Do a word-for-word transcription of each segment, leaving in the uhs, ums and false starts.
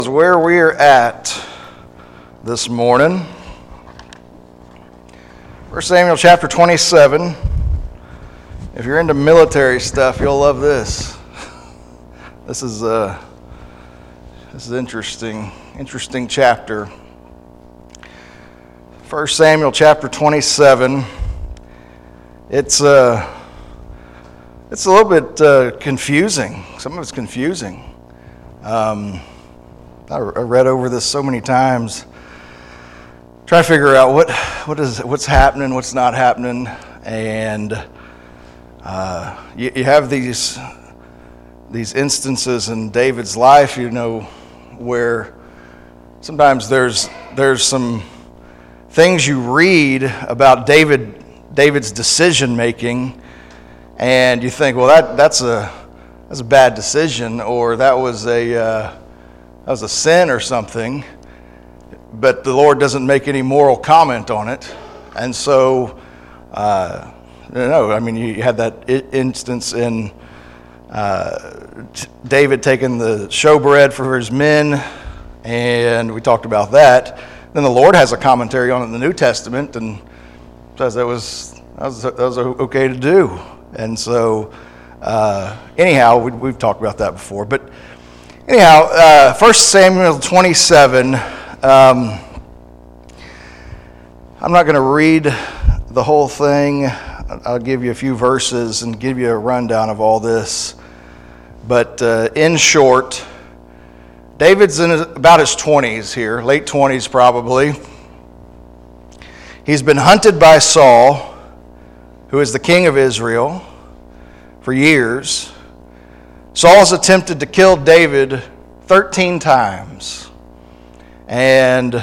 Where we're at this morning, First Samuel chapter twenty-seven. If you're into military stuff, you'll love this. This is uh, this is interesting, interesting chapter. First Samuel chapter twenty-seven. It's uh, it's a little bit uh, confusing. Some of it's confusing. Um, I read over this so many times, trying to figure out what what is what's happening, what's not happening, and uh, you, you have these these instances in David's life, you know, where sometimes there's there's some things you read about David David's decision making, and you think, well, that that's a that's a bad decision, or that was a uh, that was a sin or something, but the Lord doesn't make any moral comment on it. And so, uh, no, I mean, you had that instance in uh, David taking the showbread for his men, and we talked about that. Then the Lord has a commentary on it in the New Testament and says that was that was, that was okay to do. And so, uh, anyhow, we, we've talked about that before, but Anyhow, uh, First Samuel twenty-seven, um, I'm not going to read the whole thing. I'll give you a few verses and give you a rundown of all this. But uh, in short, David's in his, about his twenties here, late twenties probably. He's been hunted by Saul, who is the king of Israel, for years. Saul's attempted to kill David thirteen times. And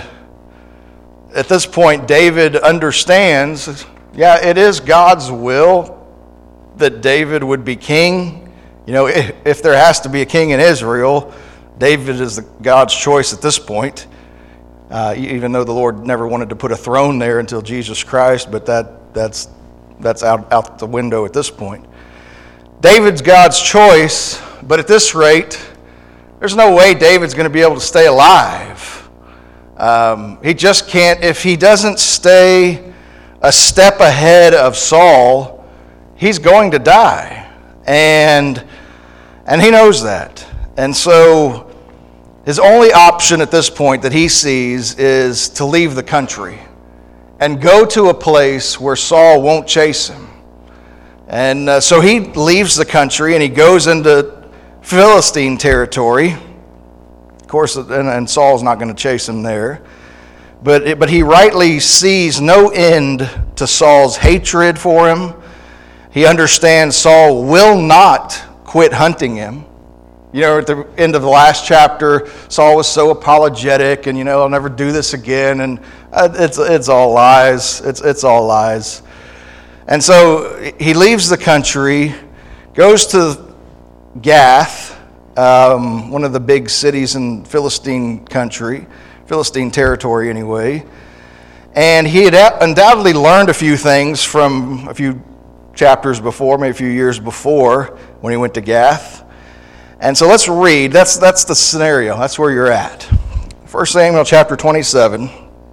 at this point, David understands, yeah, it is God's will that David would be king. You know, if, if there has to be a king in Israel, David is the, God's choice at this point, uh, even though the Lord never wanted to put a throne there until Jesus Christ, but that that's that's out, out the window at this point. David's God's choice, but at this rate, there's no way David's going to be able to stay alive. Um, he just can't. If he doesn't stay a step ahead of Saul, he's going to die. And, and he knows that. And so his only option at this point that he sees is to leave the country and go to a place where Saul won't chase him. And uh, so he leaves the country and he goes into Philistine territory. Of course, and, and Saul's not going to chase him there. But, it, but he rightly sees no end to Saul's hatred for him. He understands Saul will not quit hunting him. You know, at the end of the last chapter, Saul was so apologetic and, you know, I'll never do this again. And uh, it's it's all lies. It's it's all lies. And so he leaves the country, goes to Gath, um, one of the big cities in Philistine country, Philistine territory anyway. And he had undoubtedly learned a few things from a few chapters before, maybe a few years before, when he went to Gath. And so let's read. That's that's the scenario. That's where you're at. First Samuel chapter twenty-seven.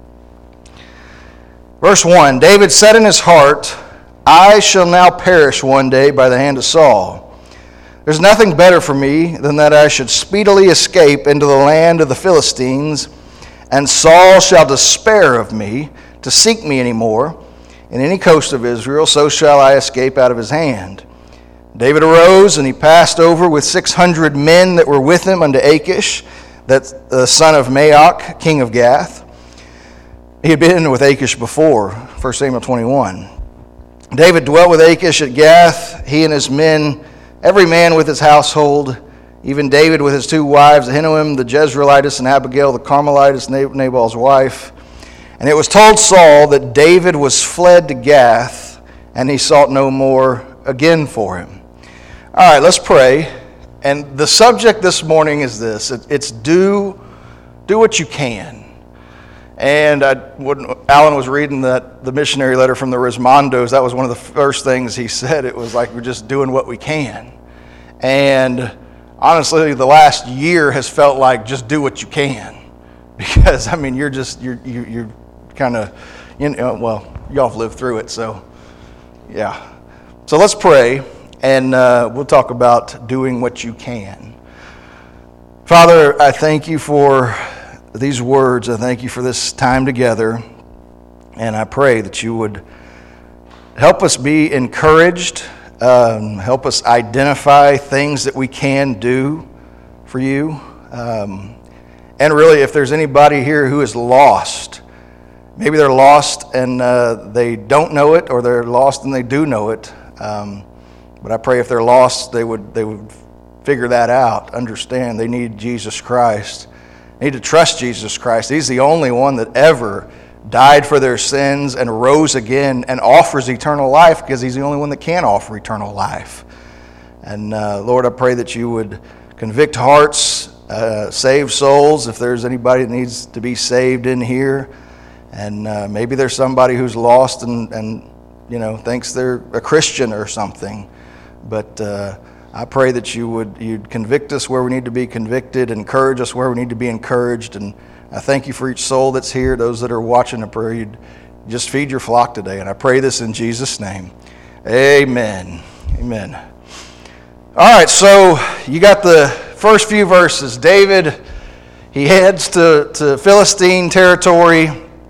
Verse one, David said in his heart, I shall now perish one day by the hand of Saul. There's nothing better for me than that I should speedily escape into the land of the Philistines, and Saul shall despair of me to seek me any more. In any coast of Israel, so shall I escape out of his hand. David arose, and he passed over with six hundred men that were with him unto Achish, that the son of Maoch, king of Gath. He had been with Achish before, First Samuel twenty-one. David dwelt with Achish at Gath, he and his men, every man with his household, even David with his two wives, Ahinoam the Jezreelitess and Abigail the Carmelitess, Nabal's wife. And it was told Saul that David was fled to Gath, and he sought no more again for him. All right, let's pray. And the subject this morning is this. It's do, do what you can. And I, when Alan was reading that the missionary letter from the Rismondos, that was one of the first things he said. It was like we're just doing what we can. And honestly, the last year has felt like just do what you can, because I mean, you're just you're you're, you're kind of, you know, well, y'all have lived through it, so yeah. So let's pray, and uh, we'll talk about doing what you can. Father, I thank you for these words. I thank you for this time together, and I pray that you would help us be encouraged. Um, help us identify things that we can do for you. Um, and really, if there's anybody here who is lost, maybe they're lost and uh, they don't know it, or they're lost and they do know it. Um, but I pray if they're lost, they would they would figure that out, understand they need Jesus Christ. They need to trust Jesus Christ. He's the only one that ever died for their sins and rose again and offers eternal life, because he's the only one that can offer eternal life. And uh, Lord, I pray that you would convict hearts, uh, save souls, if there's anybody that needs to be saved in here. And uh, maybe there's somebody who's lost and, and you know thinks they're a Christian or something. But uh, I pray that you would you'd convict us where we need to be convicted, encourage us where we need to be encouraged. And I thank you for each soul that's here, those that are watching. I pray you'd just feed your flock today. And I pray this in Jesus' name. Amen. Amen. All right, so you got the first few verses. David, he heads to, to Philistine territory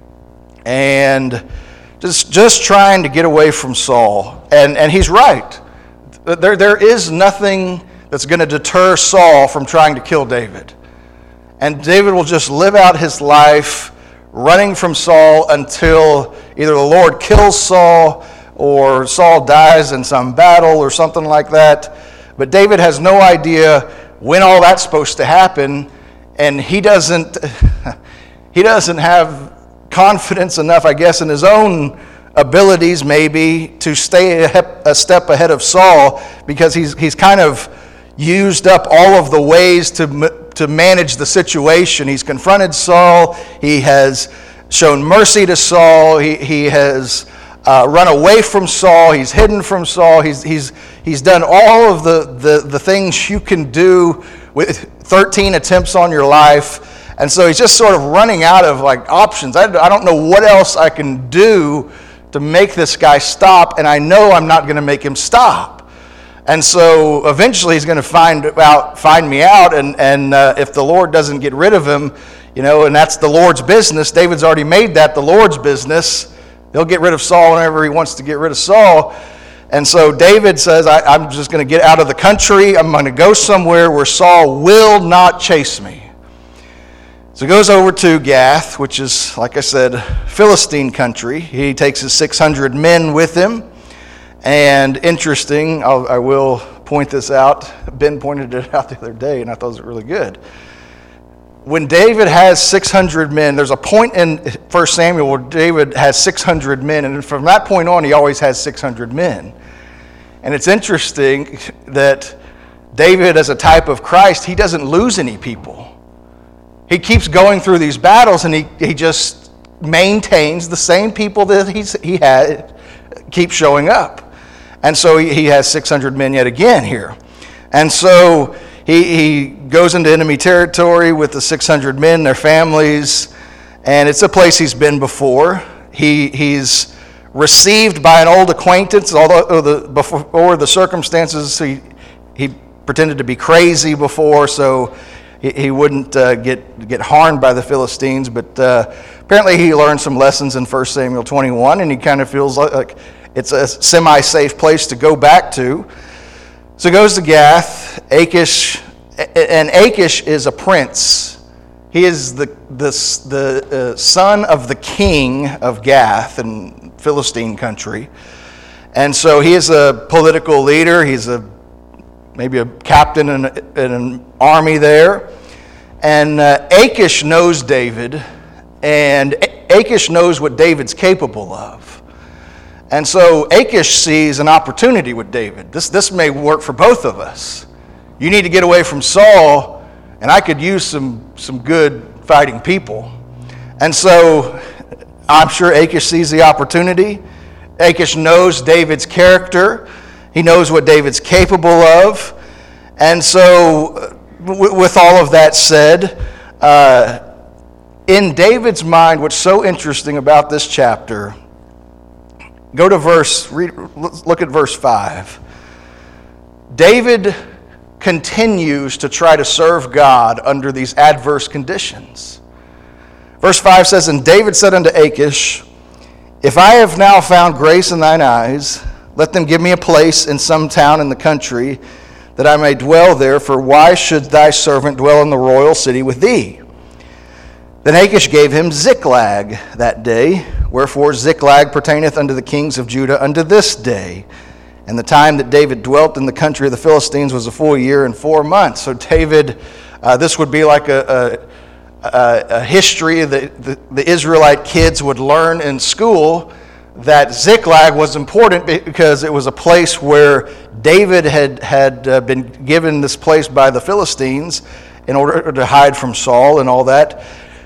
and just, just trying to get away from Saul. And, and he's right. There, there is nothing that's going to deter Saul from trying to kill David. And David will just live out his life running from Saul until either the Lord kills Saul or Saul dies in some battle or something like that. But David has no idea when all that's supposed to happen, and he doesn't he doesn't have confidence enough, I guess, in his own abilities maybe to stay a step ahead of Saul, because he's he's kind of used up all of the ways to to manage the situation. He's confronted Saul. He has shown mercy to Saul. He he has uh, run away from Saul. He's hidden from Saul. He's he's he's done all of the, the, the things you can do with thirteen attempts on your life. And so he's just sort of running out of like options. I, I don't know what else I can do to make this guy stop, and I know I'm not going to make him stop. And so eventually he's going to find out, find me out, and, and uh, if the Lord doesn't get rid of him, you know, and that's the Lord's business. David's already made that the Lord's business. He'll get rid of Saul whenever he wants to get rid of Saul. And so David says, I, I'm just going to get out of the country. I'm going to go somewhere where Saul will not chase me. So he goes over to Gath, which is, like I said, Philistine country. He takes his six hundred men with him. And interesting, I'll, I will point this out. Ben pointed it out the other day, and I thought it was really good. When David has six hundred men, there's a point in First Samuel where David has six hundred men, and from that point on, he always has six hundred men. And it's interesting that David, as a type of Christ, he doesn't lose any people. He keeps going through these battles, and he, he just maintains the same people that he's, he had keep showing up. And so he, he has six hundred men yet again here. And so he, he goes into enemy territory with the six hundred men, their families, and it's a place he's been before. He He's received by an old acquaintance, although the, before the circumstances, he, he pretended to be crazy before, so he, he wouldn't uh, get, get harmed by the Philistines. But uh, apparently he learned some lessons in First Samuel twenty-one, and he kind of feels like, like it's a semi-safe place to go back to. So he goes to Gath. Achish, and Achish is a prince. He is the the, the uh, son of the king of Gath in Philistine country. And so he is a political leader. He's a maybe a captain in, in an army there. And uh, Achish knows David, and Achish knows what David's capable of. And so Achish sees an opportunity with David. This, this may work for both of us. You need to get away from Saul, and I could use some, some good fighting people. And so I'm sure Achish sees the opportunity. Achish knows David's character. He knows what David's capable of. And so, w- with all of that said, uh, in David's mind, what's so interesting about this chapter, go to verse, read, look at verse five. David continues to try to serve God under these adverse conditions. Verse five says, "And David said unto Achish, If I have now found grace in thine eyes, let them give me a place in some town in the country, that I may dwell there, for why should thy servant dwell in the royal city with thee? Then Achish gave him Ziklag that day, wherefore Ziklag pertaineth unto the kings of Judah unto this day. And the time that David dwelt in the country of the Philistines was a full year and four months." So David, uh, this would be like a, a, a, a history that the, the Israelite kids would learn in school, that Ziklag was important because it was a place where David had, had uh, been given this place by the Philistines in order to hide from Saul and all that.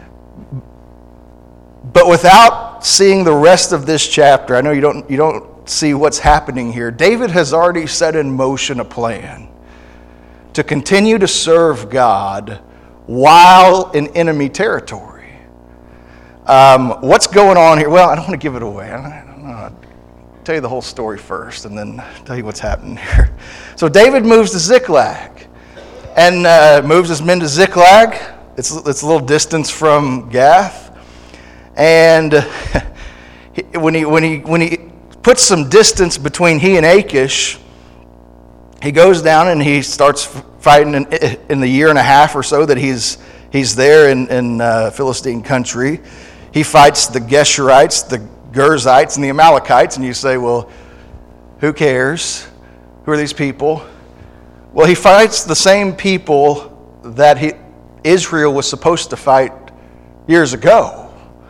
But without seeing the rest of this chapter, I know you don't you don't see what's happening here. David has already set in motion a plan to continue to serve God while in enemy territory. Um, what's going on here? Well, I don't want to give it away. I don't know. I'll tell you the whole story first and then tell you what's happening here. So David moves to Ziklag and uh, moves his men to Ziklag. It's, it's a little distance from Gath. And when he when he when he puts some distance between he and Achish, he goes down and he starts fighting in, in the year and a half or so that he's he's there in, in uh, Philistine country. He fights the Geshurites, the Girzites, and the Amalekites. And you say, well, who cares? Who are these people? Well, he fights the same people that he, Israel was supposed to fight years ago.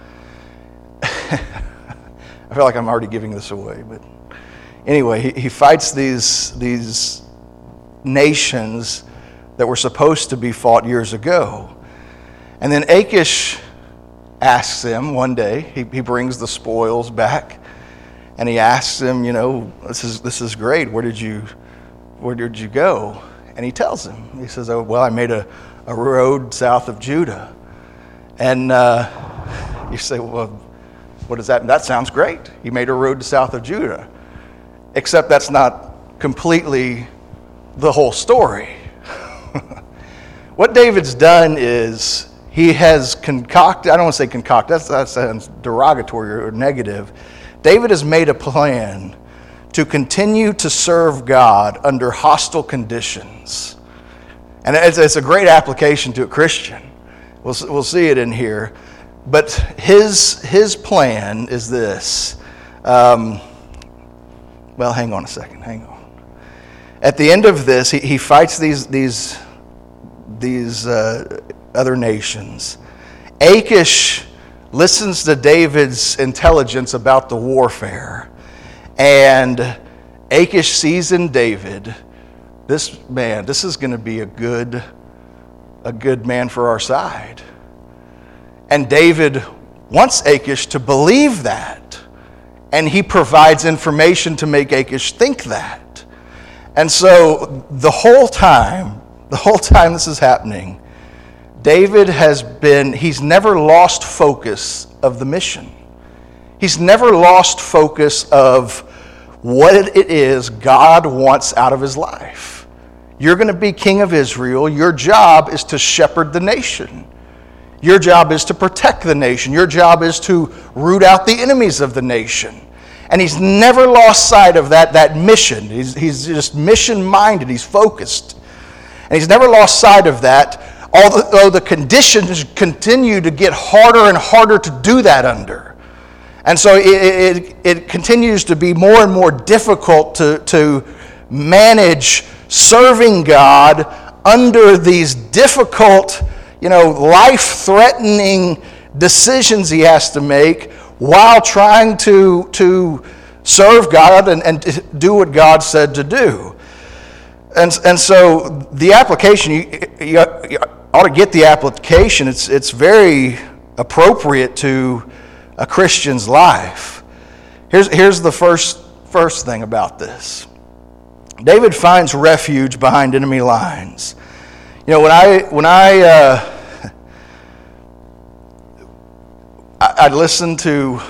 I feel like I'm already giving this away, but anyway, he, he fights these, these nations that were supposed to be fought years ago. And then Achish asks him one day, he, he brings the spoils back, and he asks him, you know, this is this is great. Where did you where did you go? And he tells him, he says, oh, well, I made a, a road south of Judah. And uh, you say, well, what does that mean? That sounds great. He made a road to south of Judah. Except that's not completely the whole story. What David's done is he has concocted, I don't want to say concocted, that's, that sounds derogatory or negative. David has made a plan to continue to serve God under hostile conditions. And it's, it's a great application to a Christian. We'll, we'll see it in here. But his his plan is this. Um, well, hang on a second. Hang on. At the end of this, he, he fights these these these uh, other nations. Achish listens to David's intelligence about the warfare, and Achish sees in David, this man, this is going to be a good a good man for our side. And David wants Achish to believe that. And he provides information to make Achish think that. And so the whole time, the whole time this is happening, David has been, he's never lost focus of the mission. He's never lost focus of what it is God wants out of his life. You're going to be king of Israel. Your job is to shepherd the nation. Your job is to protect the nation. Your job is to root out the enemies of the nation. And he's never lost sight of that, that mission. He's, he's just mission-minded. He's focused. And he's never lost sight of that, although the conditions continue to get harder and harder to do that under. And so it, it, it continues to be more and more difficult to, to manage serving God under these difficult, you know, life-threatening decisions he has to make while trying to, to serve God and, and do what God said to do. And, and so the application, you, you, you ought to get the application. It's, it's very appropriate to a Christian's life. Here's, here's the first, first thing about this. David finds refuge behind enemy lines. You know, when I when I uh, I, I listen to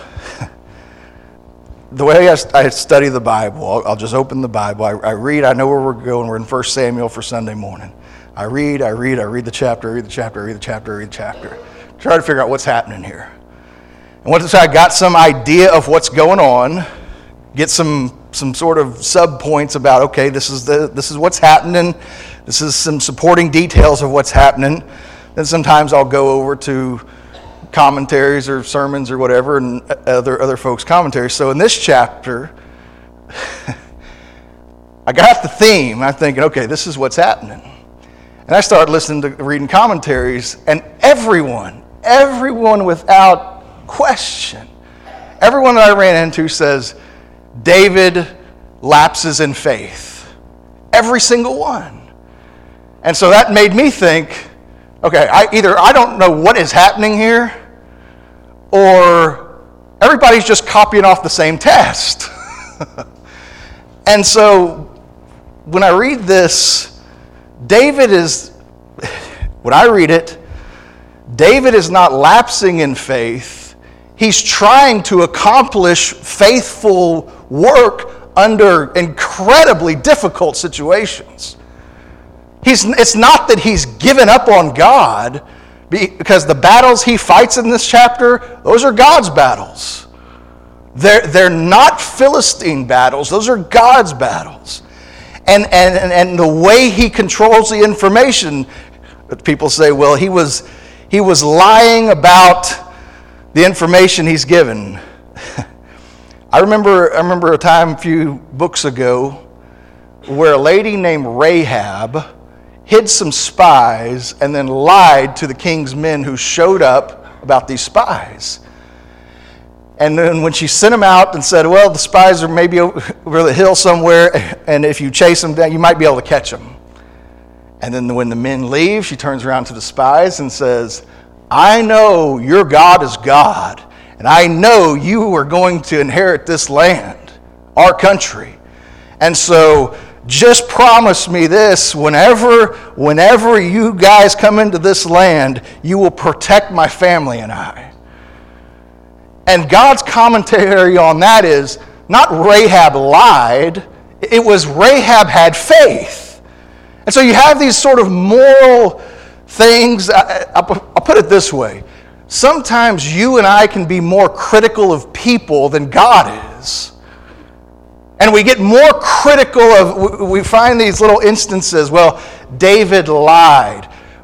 the way I, I study the Bible. I'll, I'll just open the Bible. I, I read. I know where we're going. We're in First Samuel for Sunday morning. I read. I read. I read the chapter. I read the chapter. I read the chapter. I read the chapter. Try to figure out what's happening here. And once I got some idea of what's going on, get some some sort of sub points about, okay, this is the this is what's happening. This is some supporting details of what's happening. Then sometimes I'll go over to commentaries or sermons or whatever, and other other folks' commentaries. So in this chapter, I got the theme. I'm thinking, okay, this is what's happening. And I started listening to reading commentaries, and everyone, everyone without question, everyone that I ran into says, David lapses in faith. Every single one. And so that made me think, okay, I, either I don't know what is happening here, or everybody's just copying off the same test. And so when I read this, David is, when I read it, David is not lapsing in faith. He's trying to accomplish faithful work under incredibly difficult situations. He's, it's not that he's given up on God, because the battles he fights in this chapter, those are God's battles. They're, they're not Philistine battles. Those are God's battles. And, and, and the way he controls the information, people say, well, he was, he was lying about the information he's given. I remember, I remember a time a few books ago where a lady named Rahab hid some spies and then lied to the king's men who showed up about these spies. And then when she sent them out and said, well, the spies are maybe over the hill somewhere, and if you chase them down, you might be able to catch them. And then when the men leave, she turns around to the spies and says, I know your God is God, and I know you are going to inherit this land, our country. And so just promise me this, whenever, whenever you guys come into this land, you will protect my family and I. And God's commentary on that is, not Rahab lied, it was Rahab had faith. And so you have these sort of moral things. I'll put it this way. Sometimes you and I can be more critical of people than God is. And we get more critical of, we find these little instances, well, David lied.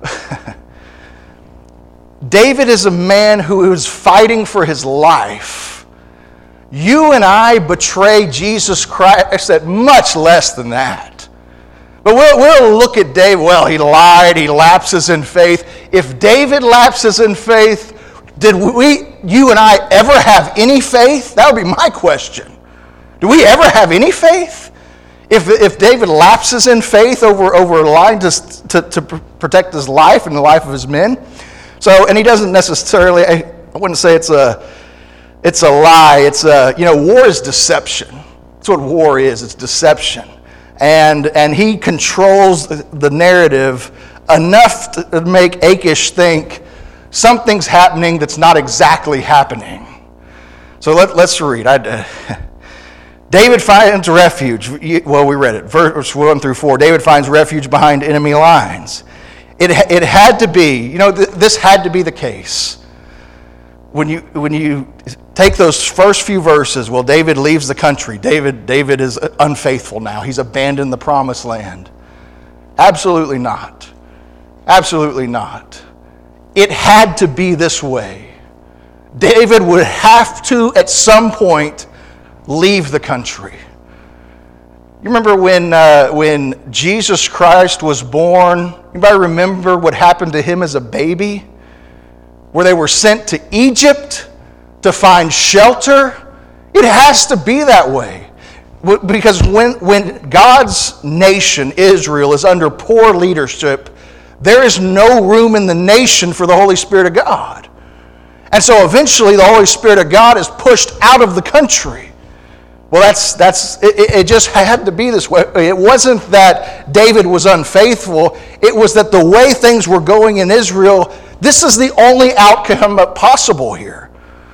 David is a man who is fighting for his life. You and I betray Jesus Christ at much less than that. But we'll, we'll look at David, well, he lied, he lapses in faith. If David lapses in faith, did we, you and I ever have any faith? That would be my question. Do we ever have any faith? If, if David lapses in faith over, over lying to, to, to protect his life and the life of his men. So, and he doesn't necessarily, I, I wouldn't say it's a, it's a lie. It's a, you know, war is deception. That's what war is. It's deception. And, and he controls the, the narrative enough to make Achish think something's happening that's not exactly happening. So let, let's read. I, uh, David finds refuge. Well, we read it. Verse one through four. David finds refuge behind enemy lines. It, it had to be, you know, th- this had to be the case. When you, when you take those first few verses, well, David leaves the country. David, David is unfaithful now. He's abandoned the promised land. Absolutely not. Absolutely not. It had to be this way. David would have to, at some point, leave the country. You remember when uh, when Jesus Christ was born? Anybody remember what happened to him as a baby? Where they were sent to Egypt to find shelter? It has to be that way. Because when, when God's nation, Israel, is under poor leadership, there is no room in the nation for the Holy Spirit of God. And so eventually the Holy Spirit of God is pushed out of the country. Well, that's, that's it, it just had to be this way. It wasn't that David was unfaithful. It was that the way things were going in Israel, this is the only outcome possible here.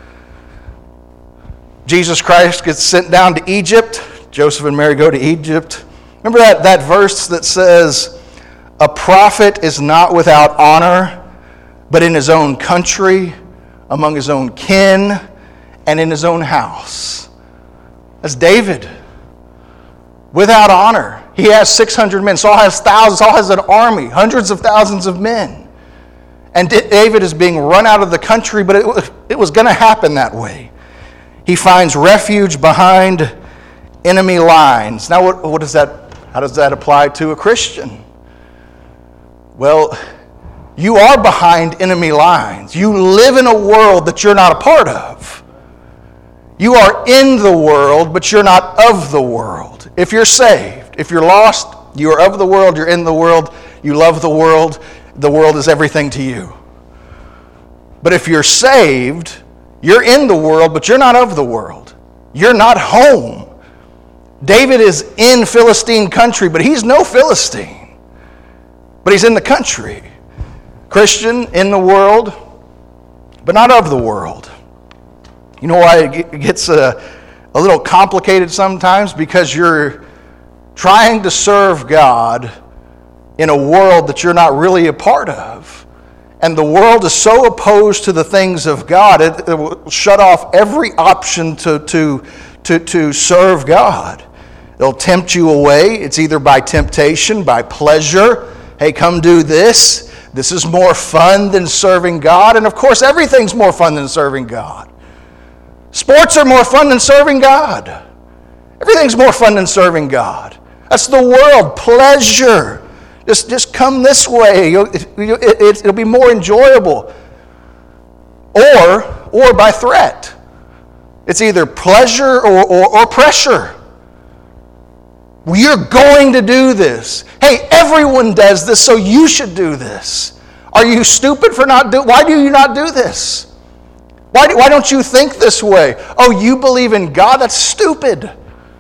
Jesus Christ gets sent down to Egypt. Joseph and Mary go to Egypt. Remember that, that verse that says, a prophet is not without honor, but in his own country, among his own kin, and in his own house. That's David. Without honor. He has six hundred men. Saul has thousands. Saul has an army, hundreds of thousands of men. And David is being run out of the country, but it, it was going to happen that way. He finds refuge behind enemy lines. Now, what, what does that, how does that apply to a Christian? Well, you are behind enemy lines. You live in a world that you're not a part of. You are in the world, but you're not of the world. If you're saved, if you're lost, you are of the world, you're in the world, you love the world, the world is everything to you. But if you're saved, you're in the world, but you're not of the world. You're not home. David is in Philistine country, but he's no Philistine. But he's in the country. Christian, in the world, but not of the world. You know why it gets a, a little complicated sometimes? Because you're trying to serve God in a world that you're not really a part of. And the world is so opposed to the things of God, it, it will shut off every option to, to, to, to serve God. It'll tempt you away. It's either by temptation, by pleasure. Hey, come do this. This is more fun than serving God. And of course, everything's more fun than serving God. Sports are more fun than serving God. Everything's more fun than serving God. That's the world. Pleasure. Just, just come this way. You'll, it, it, it'll be more enjoyable. Or, or by threat. It's either pleasure or, or, or pressure. You're going to do this. Hey, everyone does this, so you should do this. Are you stupid for not doing? Why do you not do this? Why, do, why don't you think this way? Oh, you believe in God? That's stupid.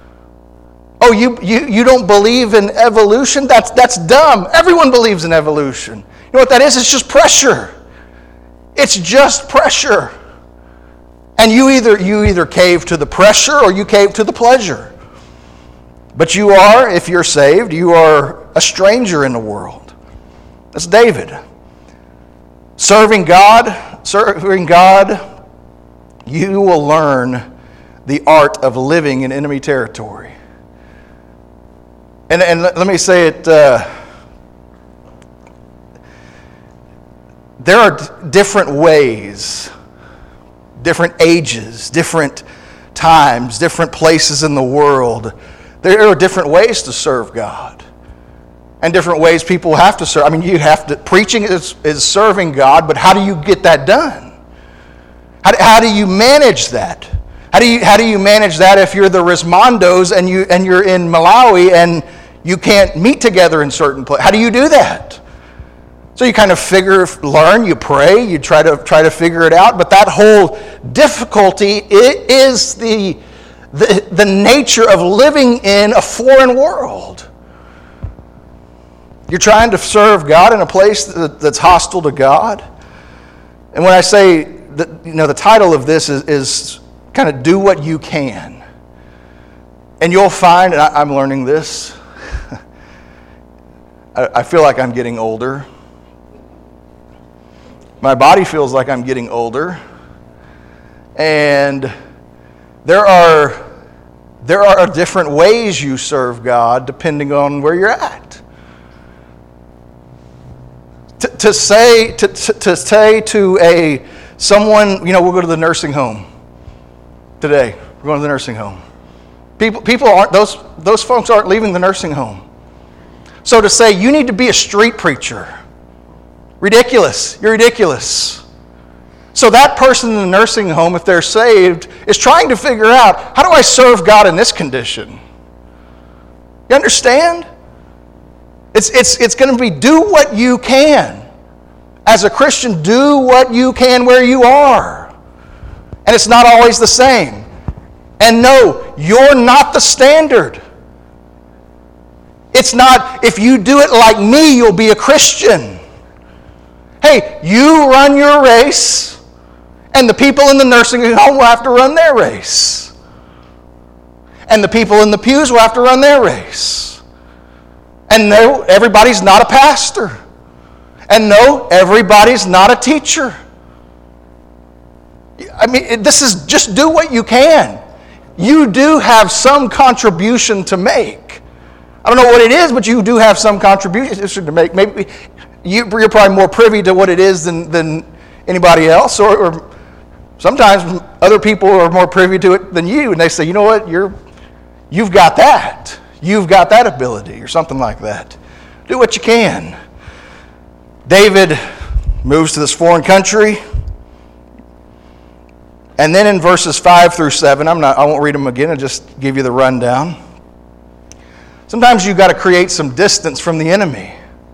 Oh, you, you, you don't believe in evolution? That's, that's dumb. Everyone believes in evolution. You know what that is? It's just pressure. It's just pressure. And you either, you either cave to the pressure or you cave to the pleasure. But you are, if you're saved, you are a stranger in the world. That's David. Serving God, serving God, you will learn the art of living in enemy territory. And, and let me say it, uh, there are different ways, different ages, different times, different places in the world. There are different ways to serve God. And different ways people have to serve. I mean, you have to, preaching is, is serving God, but how do you get that done? How do, how do you manage that? How do you how do you manage that if you're the Rismondos and you and you're in Malawi and you can't meet together in certain places? How do you do that? So you kind of figure, learn, you pray, you try to try to figure it out. But that whole difficulty, it is the the the nature of living in a foreign world. You're trying to serve God in a place that, that's hostile to God. And when I say that, you know, the title of this is, is kind of do what you can. And you'll find, and I, I'm learning this, I, I feel like I'm getting older. My body feels like I'm getting older. And there are, there are different ways you serve God depending on where you're at. To, to say to, to, to say to a someone, you know, we'll go to the nursing home today. We're going to the nursing home. People people aren't those those folks aren't leaving the nursing home. So to say you need to be a street preacher, ridiculous. You're ridiculous. So that person in the nursing home, if they're saved, is trying to figure out, how do I serve God in this condition? You understand? It's, it's, it's going to be do what you can. As a Christian, do what you can where you are. And it's not always the same. And no, you're not the standard. It's not, if you do it like me, you'll be a Christian. Hey, you run your race, and the people in the nursing home will have to run their race. And the people in the pews will have to run their race. And no, everybody's not a pastor. And no, everybody's not a teacher. I mean, this is just do what you can. You do have some contribution to make. I don't know what it is, but you do have some contribution to make. Maybe you, you're probably more privy to what it is than, than anybody else, or, or sometimes other people are more privy to it than you, and they say, you know what, you're, you've got that. You've got that ability, or something like that. Do what you can. David moves to this foreign country, and then in verses five through seven, I'm not, I won't read them again, I'll just give you the rundown. Sometimes you've got to create some distance from the enemy.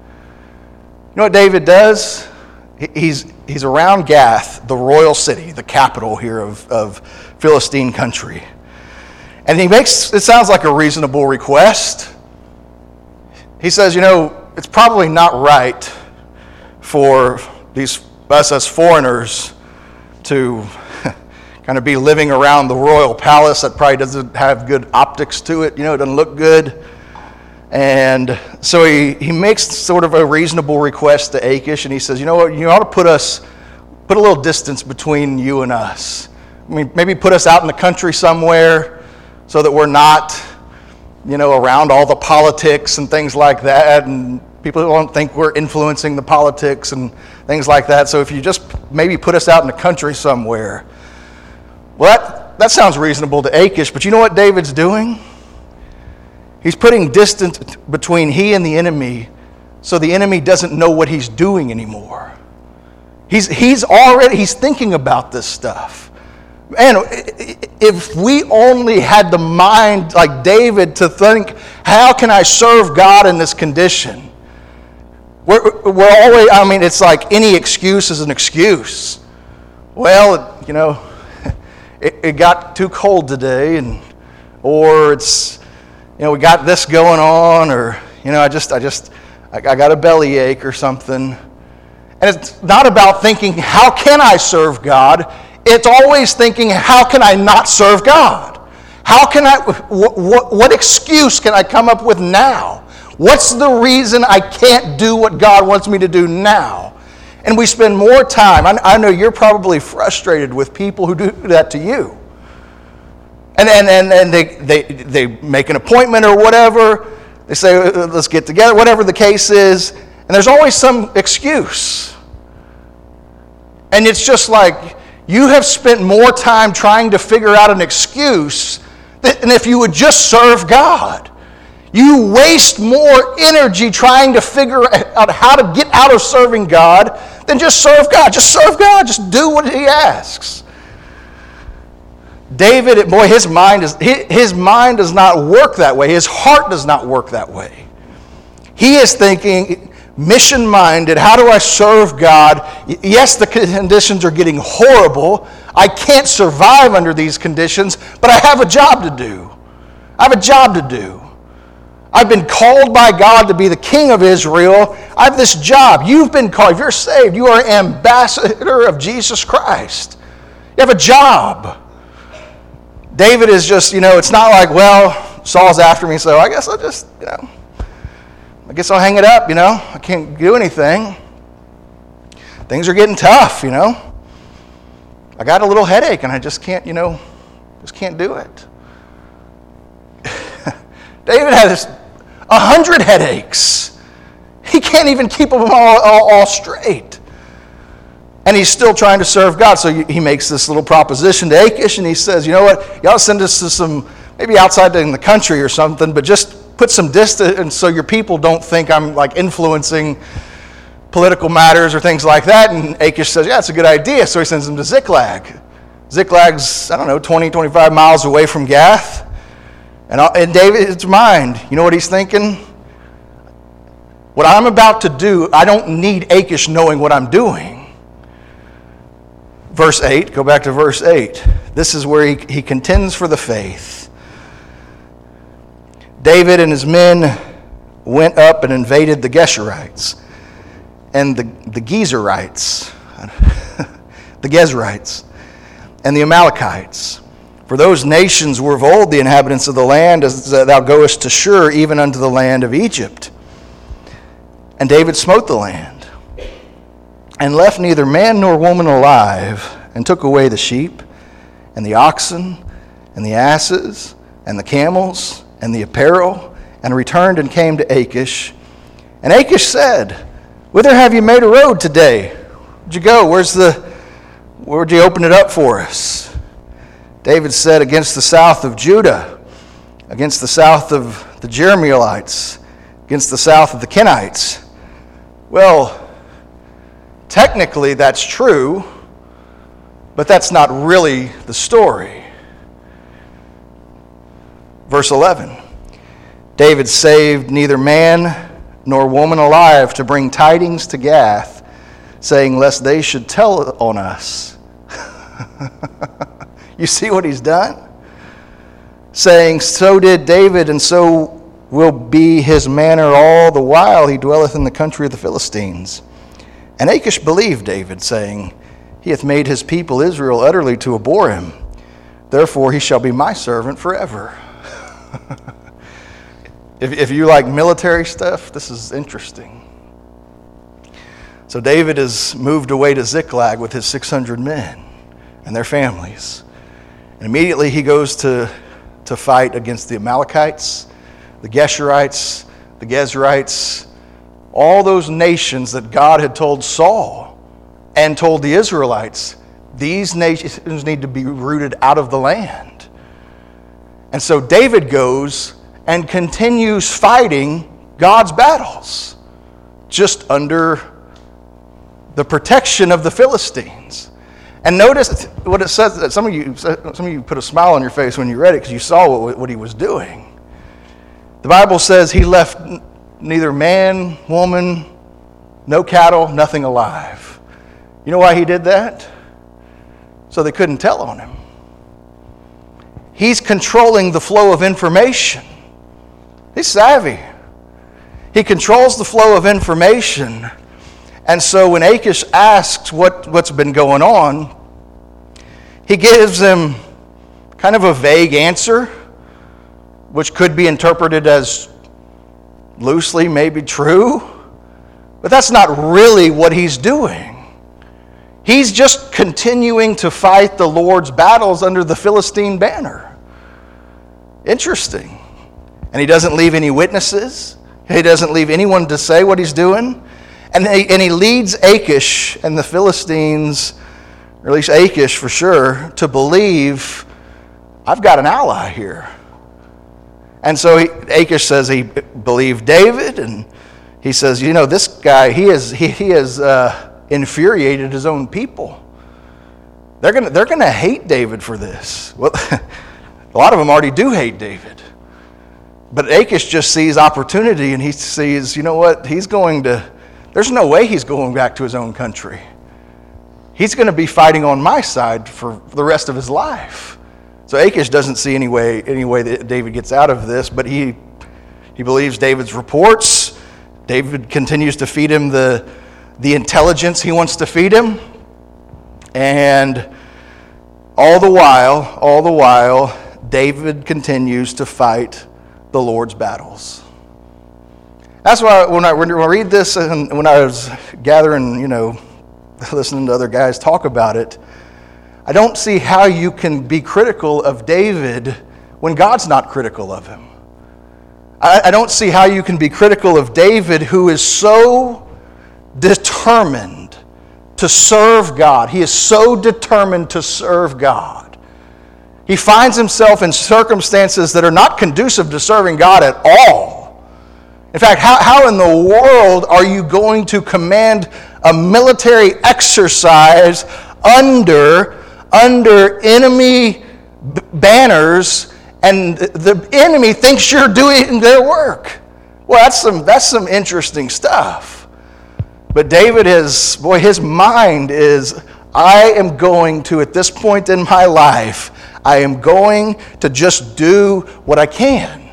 You know what David does? He's, he's around Gath, the royal city, the capital here of, of Philistine country. And he makes, it sounds like a reasonable request. He says, you know, it's probably not right for these us as foreigners to kind of be living around the royal palace. That probably doesn't have good optics to it. You know, it doesn't look good. And so he, he makes sort of a reasonable request to Achish, and he says, you know what, you ought to put us, put a little distance between you and us. I mean, maybe put us out in the country somewhere so that we're not, you know, around all the politics and things like that, and people don't think we're influencing the politics and things like that. So if you just maybe put us out in the country somewhere. Well, that, that sounds reasonable to Achish, but you know what David's doing? He's putting distance between he and the enemy so the enemy doesn't know what he's doing anymore. He's, he's already, he's thinking about this stuff. Man, if we only had the mind like David to think, how can I serve God in this condition? We're, we're always, I mean, it's like any excuse is an excuse. Well, you know, it, it got too cold today, and or it's, you know, we got this going on, or, you know, I just, I just, I got a bellyache or something. And it's not about thinking, how can I serve God? It's always thinking, how can I not serve God? How can I, what, what, what excuse can I come up with now? What's the reason I can't do what God wants me to do now? And we spend more time, I, I know you're probably frustrated with people who do that to you. And and, and, and they, they, they make an appointment or whatever. They say, let's get together, whatever the case is. And there's always some excuse. And it's just like, you have spent more time trying to figure out an excuse than if you would just serve God. You waste more energy trying to figure out how to get out of serving God than just serve God. Just serve God. Just do what He asks. David, boy, his mind is his mind does not work that way. His heart does not work that way. He is thinking, mission-minded, how do I serve God? Yes, the conditions are getting horrible. I can't survive under these conditions, but I have a job to do. I have a job to do. I've been called by God to be the king of Israel. I have this job. You've been called. If you're saved, you are an ambassador of Jesus Christ. You have a job. David is just, you know, it's not like, well, Saul's after me, so I guess I'll just, you know, I guess I'll hang it up, you know. I can't do anything. Things are getting tough, you know. I got a little headache and I just can't, you know, just can't do it. David has a hundred headaches. He can't even keep them all, all, all straight. And he's still trying to serve God. So he makes this little proposition to Achish, and he says, you know what, y'all send us to some, maybe outside in the country or something, but just put some distance so your people don't think I'm like influencing political matters or things like that. And Achish says, yeah, it's a good idea. So he sends them to Ziklag. Ziklag's, I don't know, twenty, twenty-five miles away from Gath. And in David's mind, you know what he's thinking? What I'm about to do, I don't need Achish knowing what I'm doing. Verse eight, go back to verse eight. This is where he, he contends for the faith. David and his men went up and invaded the Geshurites and the, the Gezerites, the Gezrites, and the Amalekites. For those nations were of old the inhabitants of the land, as thou goest to Shur, even unto the land of Egypt. And David smote the land, and left neither man nor woman alive, and took away the sheep, and the oxen, and the asses, and the camels, and the apparel, and returned and came to Achish. And Achish said, Whither have you made a road today? Where'd you go? Where's the, where'd you open it up for us? David said, Against the south of Judah, against the south of the Jerahmeelites, against the south of the Kenites. Well, technically that's true, but that's not really the story. Verse eleven, David saved neither man nor woman alive to bring tidings to Gath, saying, lest they should tell on us. You see what he's done? Saying, so did David, and so will be his manner all the while he dwelleth in the country of the Philistines. And Achish believed David, saying, He hath made his people Israel utterly to abhor him. Therefore he shall be my servant forever. if, if you like military stuff, this is interesting. So David is moved away to Ziklag with his six hundred men and their families. And immediately he goes to, to fight against the Amalekites, the Geshurites, the Gezrites, all those nations that God had told Saul and told the Israelites, these nations need to be rooted out of the land. And so David goes and continues fighting God's battles, just under the protection of the Philistines. And notice what it says, that some of you some of you put a smile on your face when you read it because you saw what, what he was doing. The Bible says he left neither man, woman, no cattle, nothing alive. You know why he did that? So they couldn't tell on him. He's controlling the flow of information. He's savvy. He controls the flow of information. And so when Achish asks what, what's been going on, he gives him kind of a vague answer, which could be interpreted as loosely maybe true, but that's not really what he's doing. He's just continuing to fight the Lord's battles under the Philistine banner. Interesting. And he doesn't leave any witnesses. He doesn't leave anyone to say what he's doing. And he, and he leads Achish and the Philistines, or at least Achish for sure, to believe, I've got an ally here. And so he, Achish says he believed David, and he says, you know, this guy, he has he, he has uh, infuriated his own people. They're gonna they're gonna hate David for this. Well, a lot of them already do hate David. But Achish just sees opportunity, and he sees, you know what, he's going to, there's no way he's going back to his own country. He's going to be fighting on my side for the rest of his life. So Achish doesn't see any way, any way that David gets out of this, but he he believes David's reports. David continues to feed him the, the intelligence he wants to feed him. And all the while, all the while, David continues to fight the Lord's battles. That's why when I, when I read this and when I was gathering, you know, listening to other guys talk about it, I don't see how you can be critical of David when God's not critical of him. I, I don't see how you can be critical of David, who is so determined to serve God. He is so determined to serve God. He finds himself in circumstances that are not conducive to serving God at all. In fact, how, how in the world are you going to command a military exercise under, under enemy b- banners, and the enemy thinks you're doing their work? Well, that's some, that's some interesting stuff. But David is, boy, his mind is, I am going to, at this point in my life, I am going to just do what I can.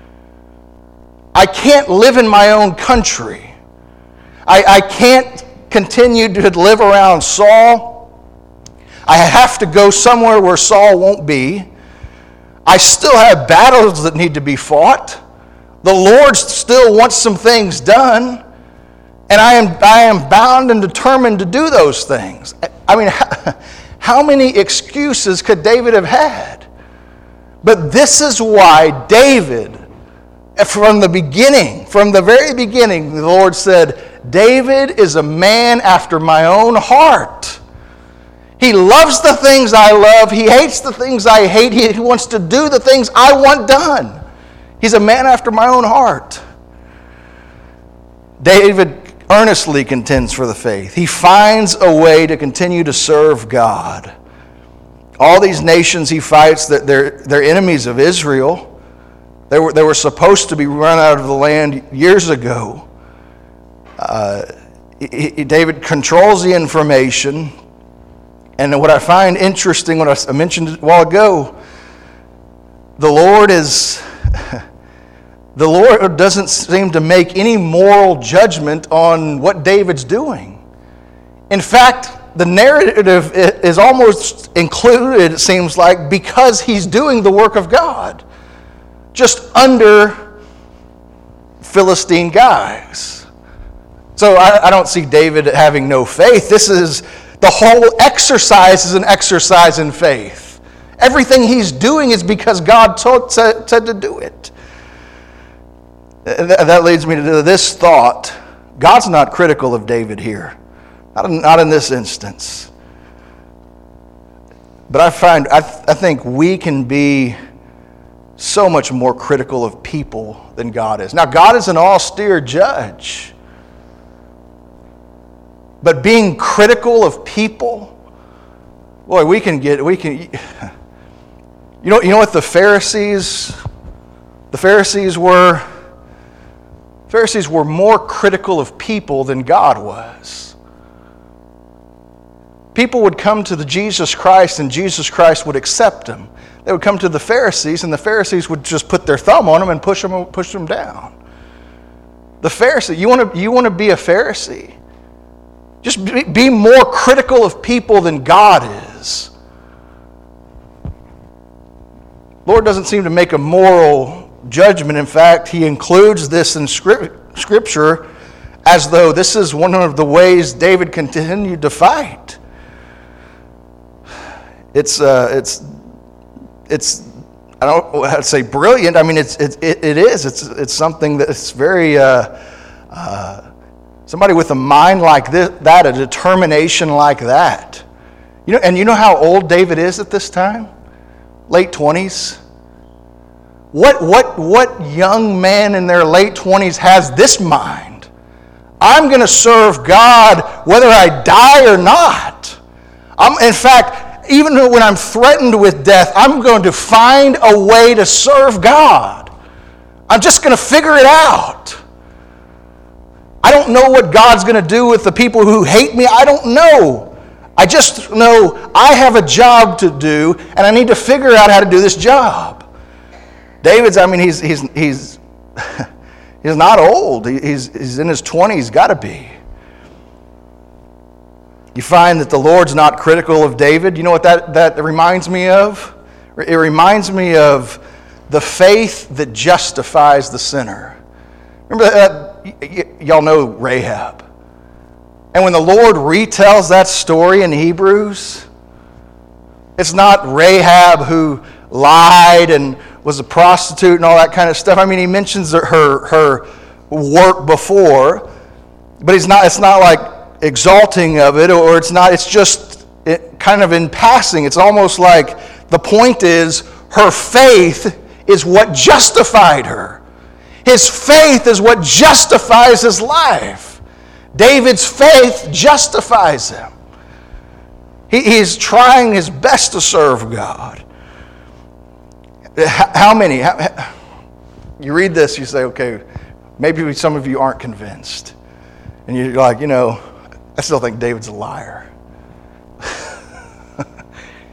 I can't live in my own country. I, I can't continue to live around Saul. I have to go somewhere where Saul won't be. I still have battles that need to be fought. The Lord still wants some things done. And I am, I am bound and determined to do those things. I mean, how many excuses could David have had? But this is why David, from the beginning, from the very beginning, the Lord said, David is a man after my own heart. He loves the things I love. He hates the things I hate. He wants to do the things I want done. He's a man after my own heart. David earnestly contends for the faith. He finds a way to continue to serve God. All these nations he fights, they're, they're enemies of Israel. They were, they were supposed to be run out of the land years ago. Uh, he, David controls the information. And what I find interesting, what I mentioned a while ago, the Lord is... The Lord doesn't seem to make any moral judgment on what David's doing. In fact, the narrative is almost included, it seems like, because he's doing the work of God, just under Philistine guys. So I, I don't see David having no faith. This is, the whole exercise is an exercise in faith. Everything he's doing is because God told, said, said to do it. That leads me to this thought. God's not critical of David here. Not in, not in this instance. But I find, I, th- I think we can be so much more critical of people than God is. Now, God is an austere judge. But being critical of people, boy, we can get, we can, you know, you know what the Pharisees, the Pharisees were? Pharisees were more critical of people than God was. People would come to the Jesus Christ and Jesus Christ would accept them. They would come to the Pharisees and the Pharisees would just put their thumb on them and push them, push them down. The Pharisee, you want to, you want to be a Pharisee? Just be, be more critical of people than God is. Lord doesn't seem to make a moral judgment. In fact, he includes this in Scripture as though this is one of the ways David continued to fight. It's uh, it's it's I don't know how to say brilliant. I mean, it's it it, it is. It's it's something that's very uh, uh, somebody with a mind like this, that, a determination like that. You know, and you know how old David is at this time? Late twenties. What, what, what young man in their late twenties has this mind? I'm going to serve God whether I die or not. I'm, in fact, even when I'm threatened with death, I'm going to find a way to serve God. I'm just going to figure it out. I don't know what God's going to do with the people who hate me. I don't know. I just know I have a job to do, and I need to figure out how to do this job. David's, I mean, he's he's he's he's not old. He's he's in his twenties, got to be. You find that the Lord's not critical of David. You know what that, that reminds me of? It reminds me of the faith that justifies the sinner. Remember that? Y- y- y'all know Rahab. And when the Lord retells that story in Hebrews, it's not Rahab who lied and was a prostitute and all that kind of stuff. I mean, he mentions her her work before, but he's not. It's not like exalting of it, or it's not. It's just it, kind of in passing. It's almost like the point is her faith is what justified her. His faith is what justifies his life. David's faith justifies him. He, he's trying his best to serve God. How many? How, you read this, you say, okay, maybe some of you aren't convinced. And you're like, you know, I still think David's a liar.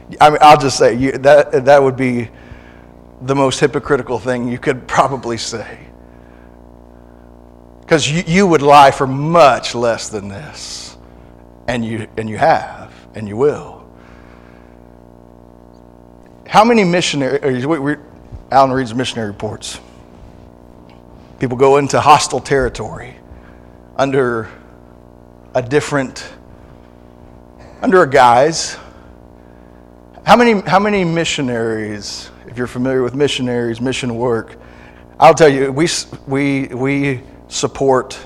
I mean, I'll just say you, that that would be the most hypocritical thing you could probably say. Because you, you would lie for much less than this. And you and you have, and you will. How many missionaries, we, we, Alan reads missionary reports. People go into hostile territory under a different, under a guise. How many, how many missionaries, if you're familiar with missionaries, mission work, I'll tell you, we, we, we support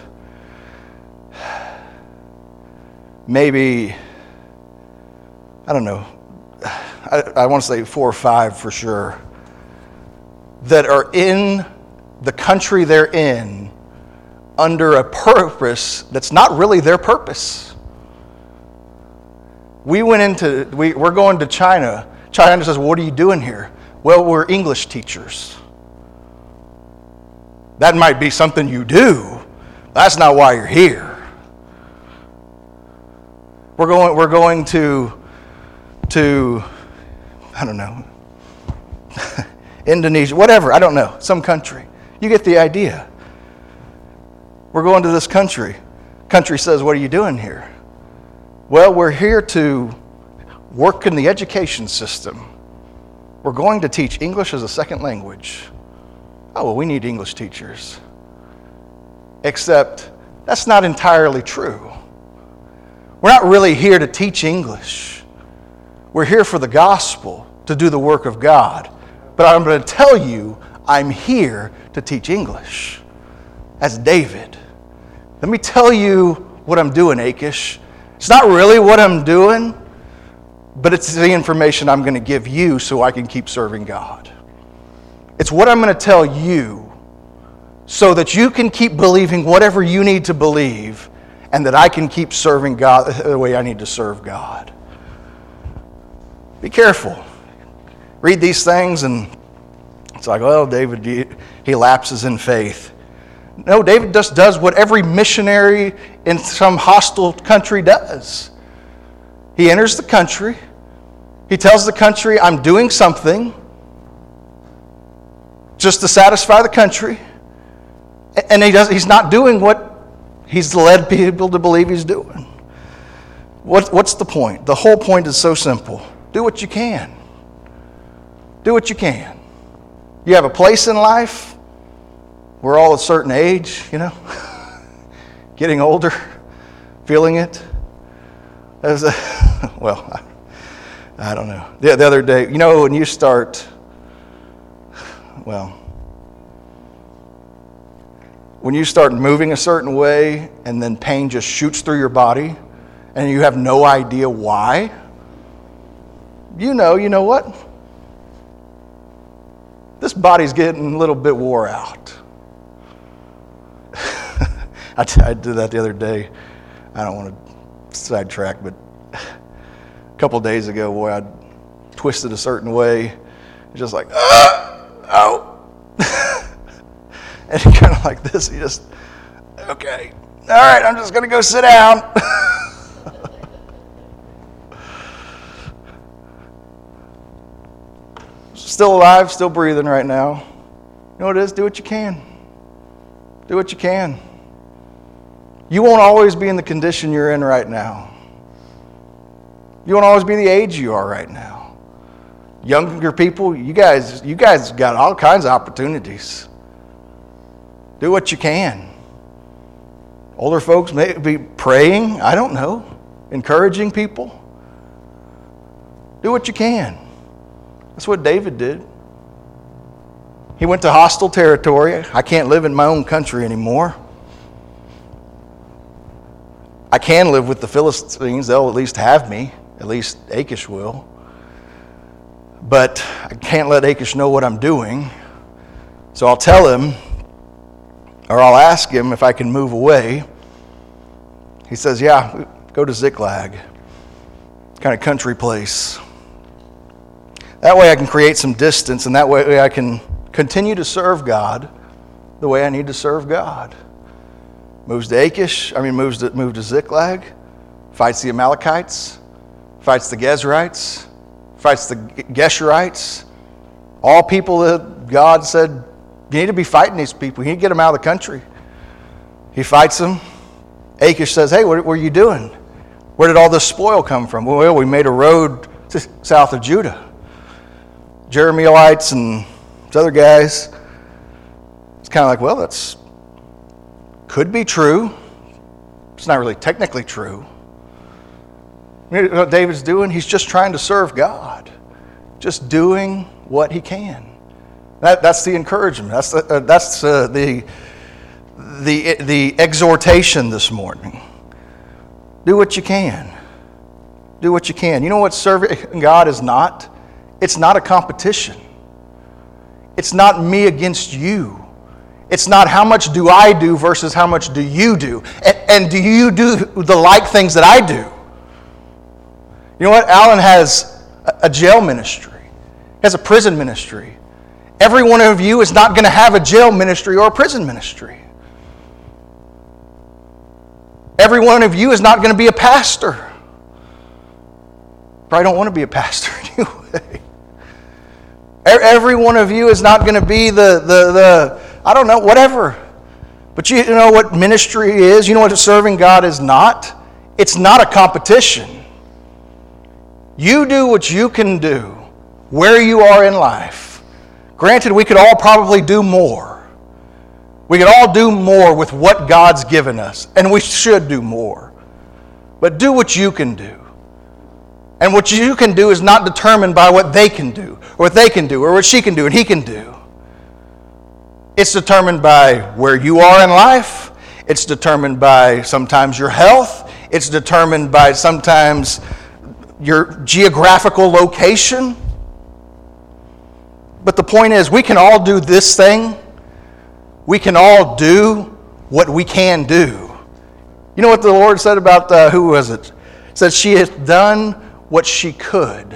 maybe, I don't know, I, I want to say four or five for sure, that are in the country they're in under a purpose that's not really their purpose. We went into, we, we're going to China. China says, what are you doing here? Well, we're English teachers. That might be something you do. That's not why you're here. We're going, we're going to, to, I don't know, Indonesia, whatever, I don't know, some country. You get the idea. We're going to this country. Country says, what are you doing here? Well, we're here to work in the education system. We're going to teach English as a second language. Oh, well, we need English teachers. Except that's not entirely true. We're not really here to teach English. We're here for the gospel, to do the work of God. But I'm going to tell you, I'm here to teach English. That's David. Let me tell you what I'm doing, Achish. It's not really what I'm doing, but it's the information I'm going to give you so I can keep serving God. It's what I'm going to tell you so that you can keep believing whatever you need to believe and that I can keep serving God the way I need to serve God. Be careful. Read these things and it's like, well, David, he lapses in faith. No, David just does what every missionary in some hostile country does. He enters the country. He tells the country, I'm doing something just to satisfy the country. And he does, he's not doing what he's led people to believe he's doing. What, what's the point? The whole point is so simple. Do what you can. Do what you can. You have a place in life. We're all a certain age, you know, getting older, feeling it. As a, well, I, I don't know. The, the other day, you know, when you start, well, when you start moving a certain way and then pain just shoots through your body and you have no idea why, you know, you know what? This body's getting a little bit wore out. I, t- I did that the other day. I don't want to sidetrack, but a couple of days ago, boy, I twisted a certain way. Just like, ah, oh. And kind of like this, you just, okay, all right, I'm just going to go sit down. Still alive, still breathing right now. You know what it is? Do what you can. Do what you can. You won't always be in the condition you're in right now. You won't always be the age you are right now. Younger people, you guys, you guys got all kinds of opportunities. Do what you can. Older folks may be praying, I don't know, encouraging people. Do what you can. That's what David did. He went to hostile territory. I can't live in my own country anymore. I can live with the Philistines. They'll at least have me. At least Achish will. But I can't let Achish know what I'm doing. So I'll tell him, or I'll ask him if I can move away. He says, yeah, go to Ziklag. Kind of country place. That way I can create some distance, and that way I can continue to serve God the way I need to serve God. Moves to Achish, I mean moves to, moved to Ziklag, fights the Amalekites, fights the Gezrites, fights the Geshurites, all people that God said, you need to be fighting these people. You need to get them out of the country. He fights them. Achish says, hey, what, what are you doing? Where did all this spoil come from? Well, we made a road to south of Judah. Jerahmeelites and these other guys. It's kind of like, well, that's could be true. It's not really technically true. You know what David's doing? He's just trying to serve God. Just doing what he can. That, that's the encouragement. That's the, uh, that's uh, the, the, the exhortation this morning. Do what you can. Do what you can. You know what serving God is not? It's not a competition. It's not me against you. It's not how much do I do versus how much do you do. And, and do you do the like things that I do? You know what? Alan has a jail ministry. He has a prison ministry. Every one of you is not going to have a jail ministry or a prison ministry. Every one of you is not going to be a pastor. Probably don't want to be a pastor anyway. Every one of you is not going to be the, the, the, I don't know, whatever. But you know what ministry is? You know what serving God is not? It's not a competition. You do what you can do where you are in life. Granted, we could all probably do more. We could all do more with what God's given us, and we should do more. But do what you can do. And what you can do is not determined by what they can do, or what they can do, or what she can do and he can do. It's determined by where you are in life. It's determined by sometimes your health. It's determined by sometimes your geographical location. But the point is, we can all do this thing. We can all do what we can do. You know what the Lord said about, uh, who was it? It said, she has done what she could.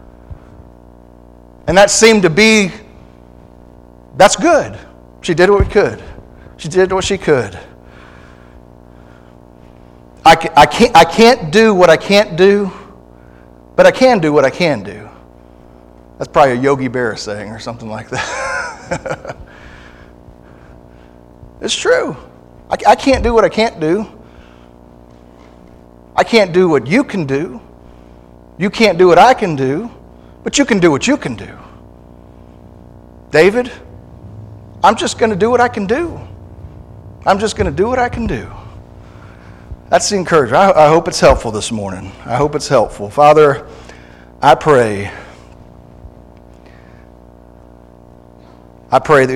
And that seemed to be, that's good. She did what we could. She did what she could. I, ca- I, can't, I can't do what I can't do, but I can do what I can do. That's probably a Yogi Berra saying or something like that. It's true. I, I can't do what I can't do. I can't do what you can do. You can't do what I can do, but you can do what you can do. David, I'm just going to do what I can do. I'm just going to do what I can do. That's the encouragement. I, I hope it's helpful this morning. I hope it's helpful. Father, I pray. I pray that